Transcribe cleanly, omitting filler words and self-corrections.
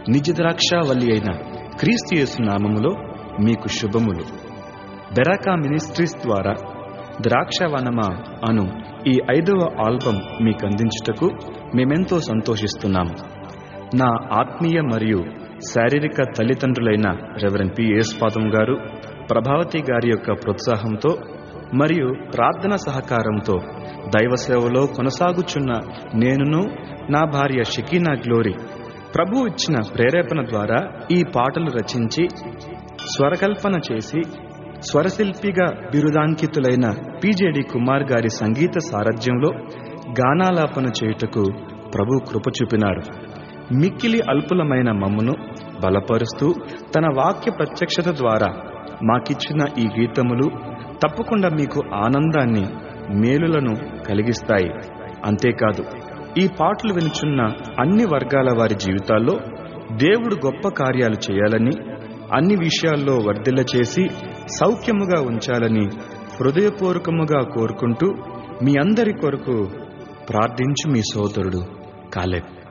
నిజ ద్రాక్షావల్లి అయిన క్రీస్తు యేసు నామములో మీకు శుభములు. బెరాకా మినిస్ట్రీస్ ద్వారా ద్రాక్షవనమా అను ఈ 5వ ఆల్బం మీకు అందించుటకు మేమెంతో సంతోషిస్తున్నాము. నా ఆత్మీయ మరియు శారీరక తల్లిదండ్రులైన రెవరెండ్ పి. యేసుపాదం గారు, ప్రభావతి గారి యొక్క ప్రోత్సాహంతో మరియు ప్రార్థన సహకారంతో దైవ సేవలో కొనసాగుచున్న నేనును నా భార్య షకీనా గ్లోరీ ప్రభు ఇచ్చిన ప్రేరేపణ ద్వారా ఈ పాటలు రచించి స్వరకల్పన చేసి స్వరశిల్పిగా బిరుదాంకితులైన పిజేడి కుమార్ గారి సంగీత సారథ్యంలో గానాలాపన చేయుటకు ప్రభు కృప చూపినారు. మిక్కిలి అల్పులమైన మమ్మును బలపరుస్తూ తన వాక్య ప్రత్యక్షత ద్వారా మాకిచ్చిన ఈ గీతములు తప్పకుండా మీకు ఆనందాన్ని, మేలులను కలిగిస్తాయి. అంతేకాదు, ఈ పాటలు వినుచున్న అన్ని వర్గాల వారి జీవితాల్లో దేవుడు గొప్ప కార్యాలు చేయాలని, అన్ని విషయాల్లో వర్ధిల్ల చేసి సౌఖ్యముగా ఉంచాలని హృదయపూర్వకముగా కోరుకుంటూ మీ అందరి కొరకు ప్రార్థించు మీ సోదరుడు కాలేబ్.